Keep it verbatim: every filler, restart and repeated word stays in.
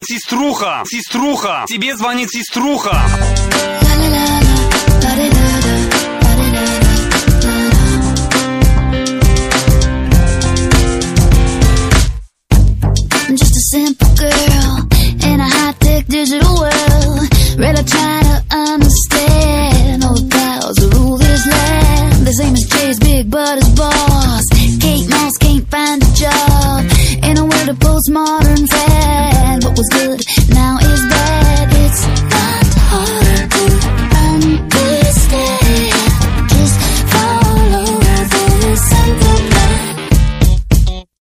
Сеструха, сеструха, тебе звонит сеструха. I'm just a simple girl in a high-tech digital world. Really try to understand all the powers that rule this land. The same as Jay's big, but it's